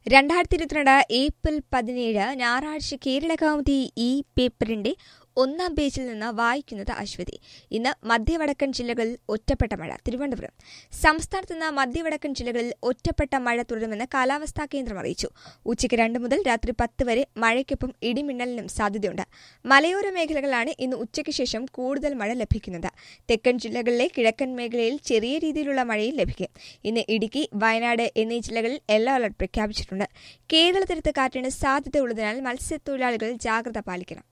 2022 April 17 ഞായറാഴ്ച കേരളകൗമുദി ഈ പേപ്പറിന്റെ ഒന്നാം പേജിൽ നിന്ന് വായിക്കുന്നത് അശ്വതി. ഇന്ന് മധ്യവടക്കൻ ജില്ലകളിൽ ഒറ്റപ്പെട്ട മഴ. തിരുവനന്തപുരം. സംസ്ഥാനത്ത് നിന്ന് മധ്യവടക്കൻ ജില്ലകളിൽ ഒറ്റപ്പെട്ട മഴ തുടരുമെന്ന് കാലാവസ്ഥാ കേന്ദ്രം അറിയിച്ചു. ഉച്ചയ്ക്ക് 2 മുതൽ രാത്രി 10 വരെ മഴയ്ക്കൊപ്പം ഇടിമിന്നലിനും സാധ്യതയുണ്ട്. മലയോര മേഖലകളിലാണ് ഇന്ന് ഉച്ചയ്ക്ക് ശേഷം കൂടുതൽ മഴ ലഭിക്കുന്നത്. തെക്കൻ ജില്ലകളിലെ കിഴക്കൻ മേഖലയിൽ ചെറിയ രീതിയിലുള്ള മഴയും ലഭിക്കും. ഇന്ന് ഇടുക്കി, വയനാട് എന്നീ ജില്ലകളിൽ യെല്ലോ അലർട്ട് പ്രഖ്യാപിച്ചിട്ടുണ്ട്. കേരള തീരത്ത് കാറ്റിന് സാധ്യതയുള്ളതിനാൽ മത്സ്യത്തൊഴിലാളികൾ ജാഗ്രത പാലിക്കണം.